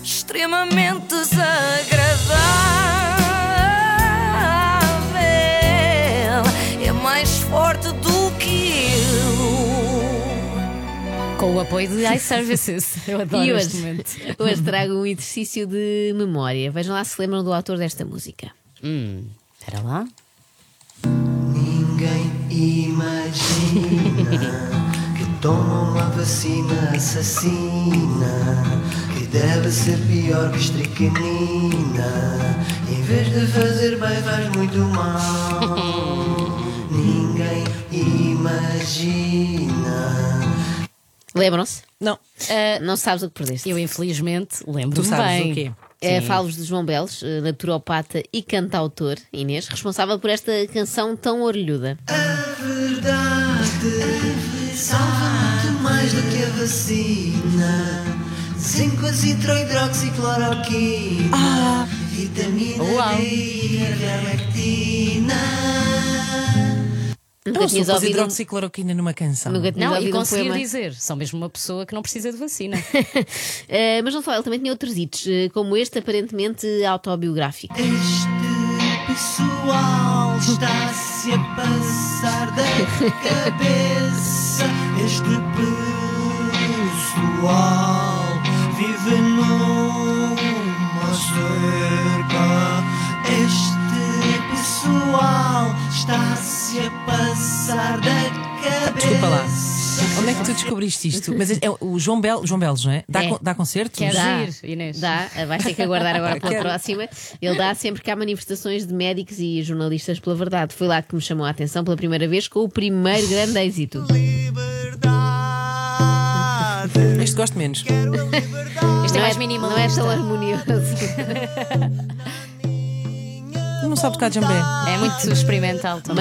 extremamente desagradável. É mais forte do que eu. Com o apoio de iServices. Eu adoro E este momento. hoje trago um exercício de memória. Vejam lá se lembram do autor desta música. Espera lá. Ninguém imagina que toma uma vacina assassina, que deve ser pior que estricnina. Em vez de fazer bem, faz muito mal. Ninguém imagina. Lembram-se? Não. Não sabes o que perdeste. Eu, infelizmente, lembro-me Tu sabes bem. o quê? Falo-vos de João Belos, naturopata e cantautor, Inês, responsável por esta canção tão orelhuda. A verdade salva-te mais do que a vacina. 5-citrohidroxicloroquina, vitamina D e ivermectina. Nunca Eu tinhas sou ouvido hidroxicloroquina numa canção. Nunca tinhas Não, e ouvido um conseguia poema. dizer, são mesmo uma pessoa que não precisa de vacina. Mas não só, ele também tinha outros hits, como este aparentemente autobiográfico. Este pessoal está-se a passar da cabeça. Este pessoal vive numa cerca. Este pessoal está-se a passar da cabeça. Desculpa lá. Onde é que tu descobriste isto? Mas é o João Belos, não é? Dá concertos? Queres Dá. ir, Inês? Dá, vais ter que aguardar agora pela Quero. próxima. Ele dá sempre que há manifestações de médicos e jornalistas pela verdade. Foi lá que me chamou a atenção pela primeira vez com o primeiro grande êxito. Este gosto menos. Este é mais Não é minimalista. tão harmonioso. Não sabe tocar djambé. É muito experimental também.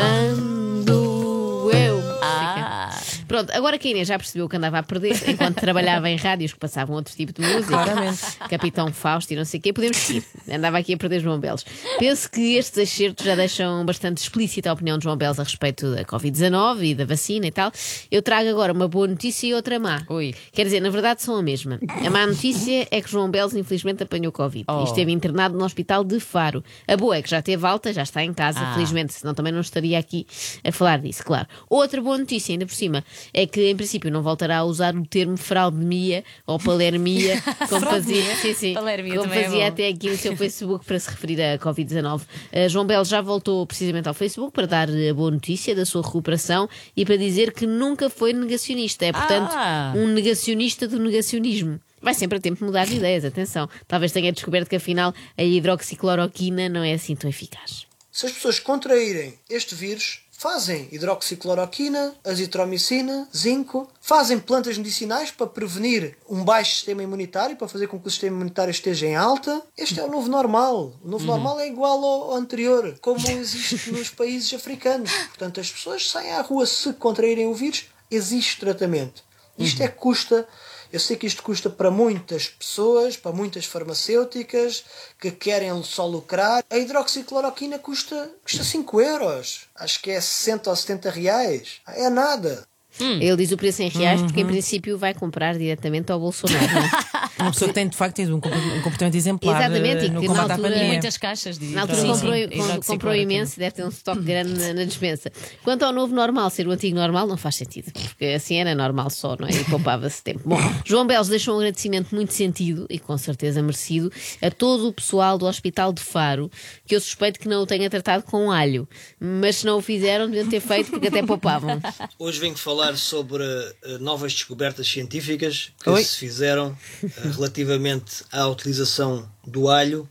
Mando eu. Ah, Pronto, agora que a Inês já percebeu que andava a perder enquanto trabalhava em rádios que passavam outro tipo de música, Claramente. Capitão Fausto e não sei o quê, podemos seguir. Andava aqui a perder João Belos. Penso que estes excertos já deixam bastante explícita a opinião de João Belos a respeito da Covid-19 e da vacina e tal. Eu trago agora uma boa notícia e outra má. Ui. Quer dizer, na verdade são a mesma. A má notícia é que João Belos infelizmente apanhou Covid e esteve internado no hospital de Faro. A boa é que já teve alta, já está em casa, felizmente, senão também não estaria aqui a falar disso, claro. Outra boa notícia, ainda por cima, é que em princípio não voltará a usar o termo fraldemia ou palermia como fazia, Palermia como também é fazia bom. até aqui no seu Facebook para se referir à Covid-19. João Belos já voltou precisamente ao Facebook para dar a boa notícia da sua recuperação e para dizer que nunca foi negacionista. É, portanto, um negacionista do negacionismo. Vai sempre a tempo de mudar de ideias, atenção. Talvez tenha descoberto que afinal a hidroxicloroquina não é assim tão eficaz. Se as pessoas contraírem este vírus, fazem hidroxicloroquina, azitromicina, zinco, fazem plantas medicinais para prevenir um baixo sistema imunitário, para fazer com que o sistema imunitário esteja em alta. Este é o novo normal. O novo normal é igual ao anterior, como existe nos países africanos. Portanto, as pessoas saem à rua se contraírem o vírus, existe tratamento. Isto é que custa. Eu sei que isto custa para muitas pessoas, para muitas farmacêuticas que querem só lucrar. A hidroxicloroquina custa 5 euros. Acho que é 60 ou 70 reais. É nada. Ele diz o preço em reais porque em princípio vai comprar diretamente ao Bolsonaro. Não é? Uma pessoa que tem de facto tido um comportamento exemplar Exatamente, e no que combate na à altura- pandemia. muitas caixas de Na altura comprou imenso, deve ter um estoque grande na despensa. Quanto ao novo normal, ser o antigo normal, não faz sentido, porque assim era normal só, não é? E poupava-se tempo. Bom, João Belos deixou um agradecimento muito sentido, e com certeza merecido, a todo o pessoal do Hospital de Faro, que eu suspeito que não o tenha tratado com alho. Mas se não o fizeram, deviam ter feito, porque até poupavam. Hoje venho falar sobre novas descobertas científicas que se fizeram relativamente à utilização do alho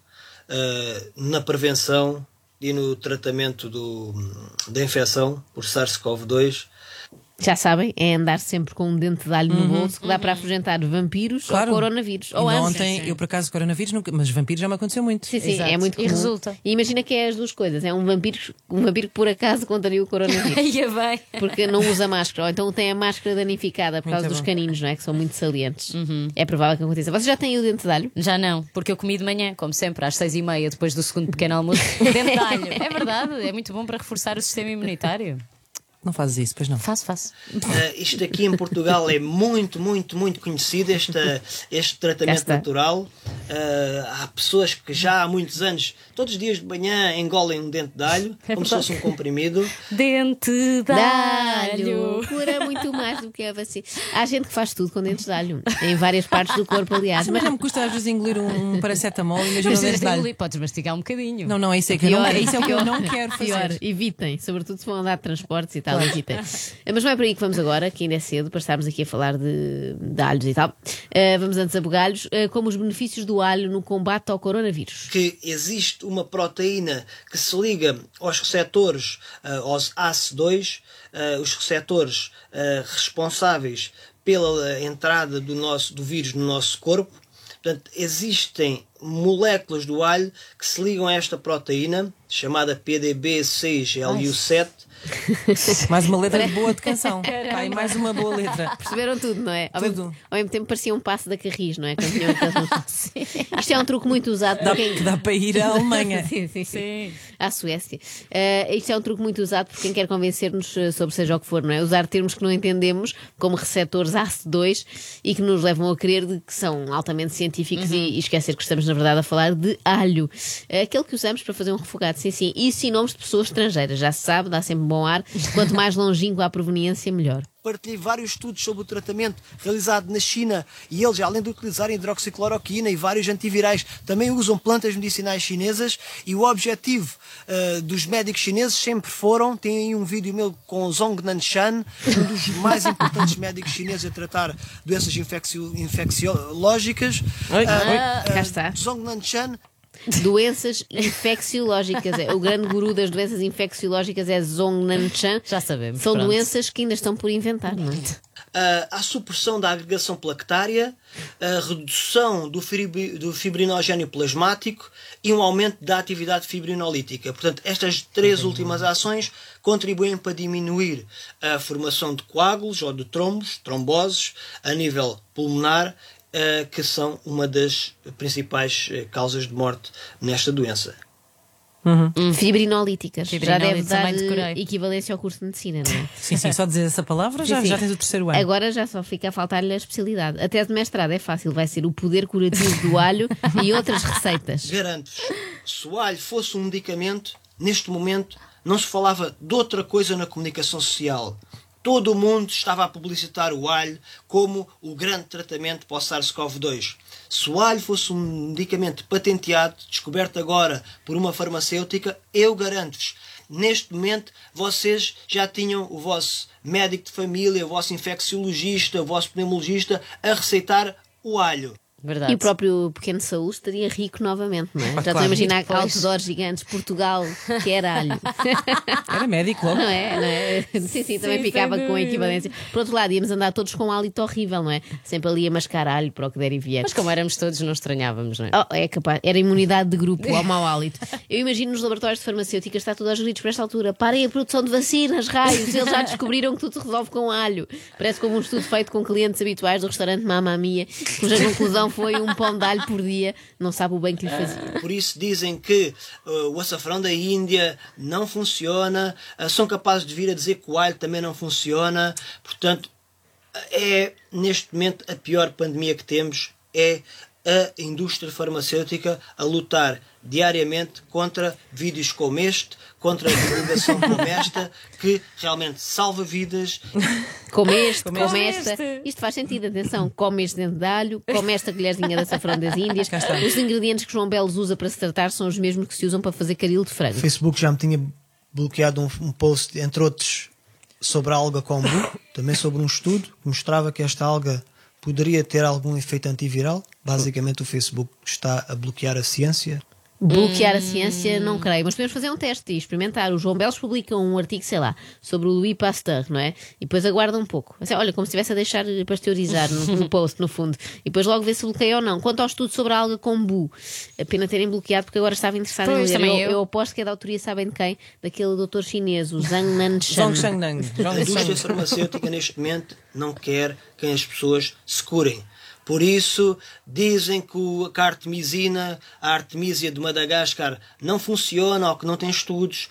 na prevenção e no tratamento da infecção por SARS-CoV-2. Já sabem, é andar sempre com um dente de alho no bolso que dá para afugentar vampiros Claro. ou coronavírus. Ou Ainda ambos. ontem, eu por acaso, coronavírus, nunca, mas vampiros já me aconteceu muito. Sim, Exato. é muito E comum. resulta. E imagina que é as duas coisas. É um vampiro que por acaso contraiu o coronavírus. Ia bem. Porque não usa máscara. Ou então tem a máscara danificada por causa Muito dos bom. caninos, não é? Que são muito salientes. É provável que aconteça. Vocês já têm o dente de alho? Já não, porque eu comi de manhã, como sempre, às 6h30, depois do segundo pequeno almoço, dentro de alho. É verdade, é muito bom para reforçar o sistema imunitário. Não fazes isso, pois não. Faço. Isto aqui em Portugal é muito conhecido, este Cá tratamento está. natural. Há pessoas que já há muitos anos, todos os dias de manhã, engolem um dente de alho, como se fosse um comprimido. Dente de alho. Cura muito mais do que a vacina. Há gente que faz tudo com dentes de alho, em várias partes do corpo, aliás. Mas não me custa às vezes engolir um paracetamol, imagina um dente de alho. Podes mastigar um bocadinho. Não, é isso é que isso é o que eu não quero fazer. Pior, evitem, sobretudo se vão andar de transportes e tal, evitem. Mas não é por aí que vamos agora, que ainda é cedo, para estarmos aqui a falar de alhos e tal. Vamos antes a bugalhos, como os benefícios do alho no combate ao coronavírus. Que existe uma proteína que se liga aos receptores, aos ACE2, os receptores responsáveis pela entrada do vírus no nosso corpo. Portanto, existem moléculas do alho que se ligam a esta proteína, chamada PDB6LU7. Mais uma letra boa de canção. Cai mais uma boa letra. Perceberam tudo, não é? Ao Tudo. mesmo tempo parecia um passo da Carris, não é? Quando tinham Isto é um truque muito usado por quem... Que dá para ir à Alemanha. Sim. À Suécia. Isto é um truque muito usado por quem quer convencer-nos sobre seja o que for, não é? Usar termos que não entendemos, como receptores ACE2, e que nos levam a crer que são altamente científicos e esquecer que estamos, na verdade, a falar de alho. Aquele que usamos para fazer um refogado, sim. Isso em nomes de pessoas estrangeiras, já se sabe, dá sempre bom ar. Quanto mais longínquo a proveniência, melhor. Partilhei vários estudos sobre o tratamento realizado na China e eles, além de utilizarem hidroxicloroquina e vários antivirais, também usam plantas medicinais chinesas e o objetivo dos médicos chineses sempre tem aí um vídeo meu com o Zhong Nanshan, um dos mais importantes médicos chineses a tratar doenças infecciológicas. Cá está. Zhong Nanshan. Doenças infecciológicas. O grande guru das doenças infecciológicas é Zhong Nanshan. Já sabemos. São doenças que ainda estão por inventar, não é? A supressão da agregação plaquetária, a redução do fibrinogénio plasmático e um aumento da atividade fibrinolítica. Portanto, estas três últimas ações contribuem para diminuir a formação de coágulos ou de tromboses a nível pulmonar, que são uma das principais causas de morte nesta doença. Fibrinolíticas. Já deve dar também decorei. equivalência ao curso de medicina, não é? Sim, só dizer essa palavra já tens o terceiro ano. Agora já só fica a faltar-lhe a especialidade. A tese de mestrado é fácil, vai ser o poder curativo do alho e outras receitas. Garanto-vos, se o alho fosse um medicamento, neste momento não se falava de outra coisa na comunicação social. Todo o mundo estava a publicitar o alho como o grande tratamento para o SARS-CoV-2. Se o alho fosse um medicamento patenteado, descoberto agora por uma farmacêutica, eu garanto-vos, neste momento vocês já tinham o vosso médico de família, o vosso infecciologista, o vosso pneumologista a receitar o alho. Verdade. E o próprio Pequeno Saúl estaria rico novamente, não é? Já estou a imaginar outdoors gigantes, Portugal, que era alho. Era médico logo. Não é? Sim, também ficava com a equivalência. Por outro lado, íamos andar todos com um hálito horrível, não é? Sempre ali a mascar alho para o que der e vier. Mas como éramos todos, não estranhávamos, não é? É capaz, era imunidade de grupo ao mau hálito. Eu imagino nos laboratórios de farmacêuticas está tudo aos gritos por esta altura. Parem a produção de vacinas, raios. Eles já descobriram que tudo se resolve com alho. Parece como um estudo feito com clientes habituais do restaurante Mamma Mia, cuja conclusão foi um pão de alho por dia, não sabe o bem que lhe fazia. Por isso dizem que o açafrão da Índia não funciona, são capazes de vir a dizer que o alho também não funciona. Portanto, é neste momento a pior pandemia que temos, é a indústria farmacêutica a lutar diariamente contra vídeos como este, contra a divulgação como esta, que realmente salva vidas. Como esta. Isto faz sentido, atenção. Come este dente de alho, come esta colherzinha de açafrão das Índias. Os ingredientes que João Belos usa para se tratar são os mesmos que se usam para fazer caril de frango. O Facebook já me tinha bloqueado um post, entre outros, sobre a alga kombu, também sobre um estudo que mostrava que esta alga poderia ter algum efeito antiviral. Basicamente o Facebook está a bloquear a ciência. Bloquear a ciência, não creio, mas podemos fazer um teste e experimentar. O João Belos publica um artigo, sei lá, sobre o Louis Pasteur, não é? E depois aguarda um pouco. Assim, olha, como se estivesse a deixar pasteurizar no post, no fundo. E depois logo vê se bloqueia ou não. Quanto ao estudo sobre a alga kombu, a pena terem bloqueado, porque agora estava interessado em ler. Eu aposto que é da autoria, sabem de quem? Daquele doutor chinês, o Zhang Nanshan. A indústria farmacêutica neste momento não quer que as pessoas se curem. Por isso, dizem que a artemisia de Madagascar não funciona ou que não tem estudos.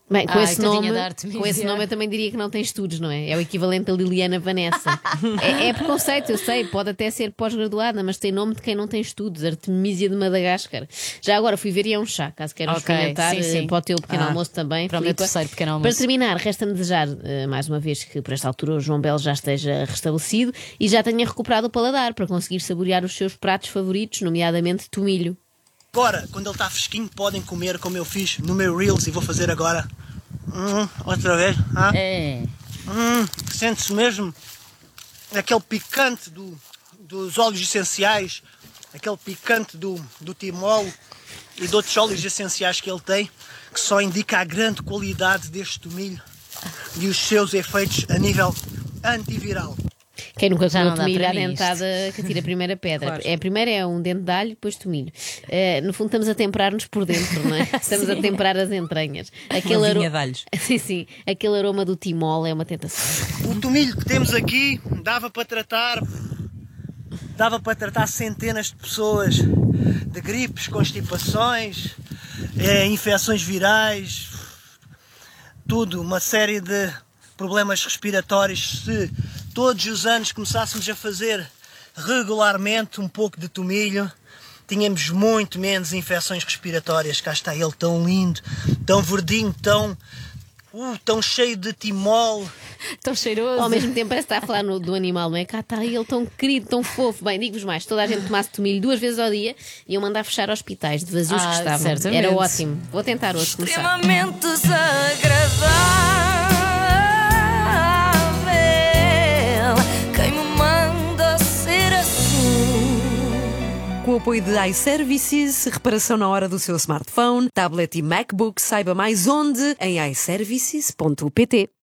Bem, com esse nome Artemisia. eu também diria que não tem estudos, não é? É o equivalente a Liliana Vanessa. é preconceito, eu sei, pode até ser pós-graduada, mas tem nome de quem não tem estudos. Artemisia de Madagascar. Já agora fui ver e é um chá, caso queiram experimentar, sim. para o teu pequeno almoço também. Para o meu terceiro pequeno almoço. Para terminar, resta-me desejar, mais uma vez, que por esta altura o João Belo já esteja restabelecido e já tenha recuperado o paladar para conseguir saborear os seus pratos favoritos, nomeadamente tomilho. Agora, quando ele está fresquinho, podem comer como eu fiz no meu Reels e vou fazer agora. Outra vez. Sente-se mesmo aquele picante dos óleos essenciais, aquele picante do timol e de outros óleos essenciais que ele tem, que só indica a grande qualidade deste tomilho e os seus efeitos a nível antiviral. Quem nunca Já comeu não dá tomilho para à mim dentada que atira a primeira pedra. Claro. A primeira é um dente de alho, depois tomilho. No fundo estamos a temperar-nos por dentro, não é? Estamos a temperar as entranhas. Uma vinha de alhos. Sim, aquele aroma do timol é uma tentação. O tomilho que temos aqui dava para tratar centenas de pessoas de gripes, constipações, infecções virais, tudo, uma série de problemas respiratórios. Se todos os anos começássemos a fazer regularmente um pouco de tomilho, tínhamos muito menos infecções respiratórias. Cá está ele tão lindo, tão verdinho, tão cheio de timol. Tão cheiroso. Ao mesmo tempo parece que está a falar do animal, não é? Cá está ele tão querido, tão fofo. Bem, digo-vos mais, se toda a gente tomasse tomilho 2 vezes ao dia, iam mandar fechar hospítais de vazios que estavam. certamente. Era ótimo. Vou tentar hoje começar. Extremamente desagradável. Quem me manda ser assim? Com o apoio de iServices, reparação na hora do seu smartphone, tablet e MacBook, saiba mais onde em iServices.pt.